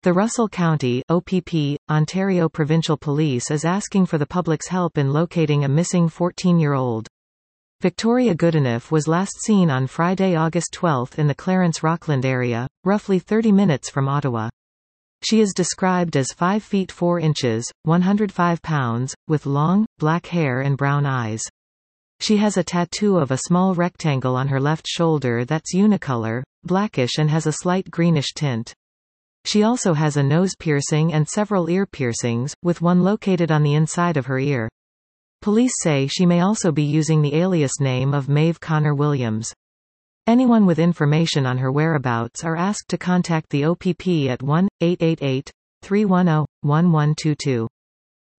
The Russell County (OPP), Ontario Provincial Police is asking for the public's help in locating a missing 14-year-old. Victoria Goodenough was last seen on Friday, August 12 in the Clarence Rockland area, roughly 30 minutes from Ottawa. She is described as 5 feet 4 inches, 105 pounds, with long, black hair and brown eyes. She has a tattoo of a small rectangle on her left shoulder that's unicolor, blackish and has a slight greenish tint. She also has a nose piercing and several ear piercings, with one located on the inside of her ear. Police say she may also be using the alias name of Maeve Connor Williams. Anyone with information on her whereabouts are asked to contact the OPP at 1-888-310-1122.